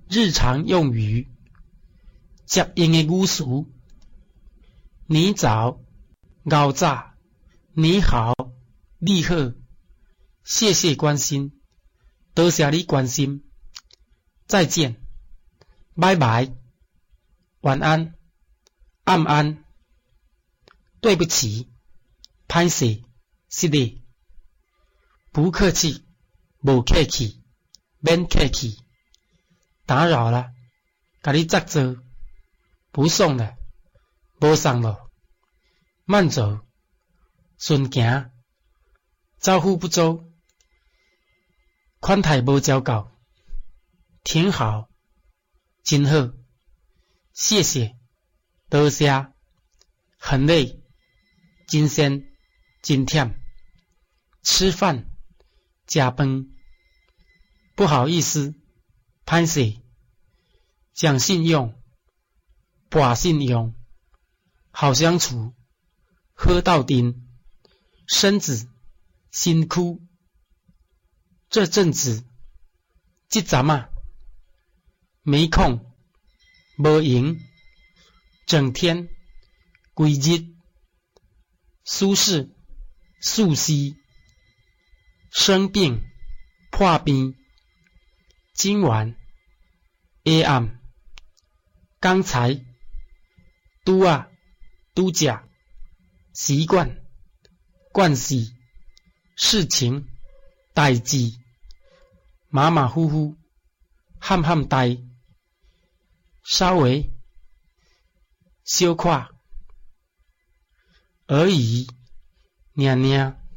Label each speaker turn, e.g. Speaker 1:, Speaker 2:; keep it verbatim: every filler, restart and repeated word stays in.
Speaker 1: 日常用语，接应的语词。你早、熬早、你好、你好，谢谢关心，多谢你关心，再见，拜拜，晚安，暗安，对不起，歹势，是的，不客气，无客气，免客气，打扰了，甲你作做，不送了，无送咯，慢走，顺行，招呼不周，款待无照到，挺好，真好，谢谢，多谢，很累，真鲜，真忝，吃饭，吃饭，不好意思，歹势，讲信用，博信用，好相处，喝到顶，身子，辛苦，这阵子，这阵啊，没空，无闲，整天，规日，舒适，舒适，生病，破病，今晚，下暗，刚才，拄啊，拄只，习惯，惯势，事情，代志，马马虎虎，喊喊呆，稍微，小可，而已，念念，